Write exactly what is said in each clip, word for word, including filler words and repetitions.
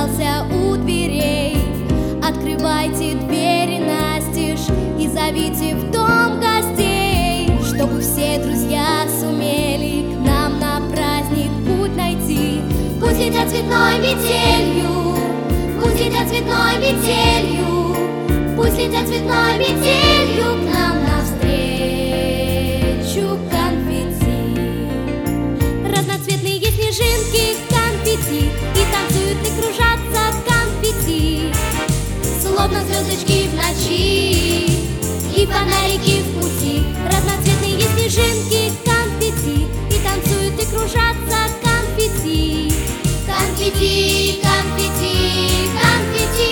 собрался у дверей. Открывайте двери настежь и зовите в дом гостей, чтобы все друзья сумели к нам на праздник путь найти. Пусть летят цветной метелью, пусть летят цветной метелью, пусть летят цветной метелью к нам навстречу конфетти. Разноцветные снежинки конфетти, и танцуют и кружатся конфетти, словно звездочки в ночи и фонарики в пути. Разноцветные снежинки конфетти, и танцуют и кружатся конфетти. Конфетти, конфетти, конфетти.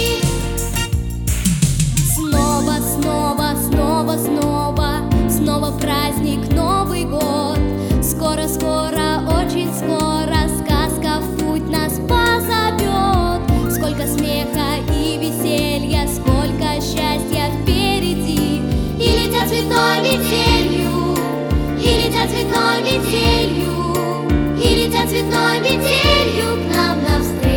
Снова, снова, снова, снова, снова праздник, Новый год. Скоро, скоро, очень скоро сказка в путь нас позовет. Сколько смеха и веселья, сколько счастья впереди. И летят цветной метелью, и летят цветной метелью, и летят цветной метелью к нам навстречу.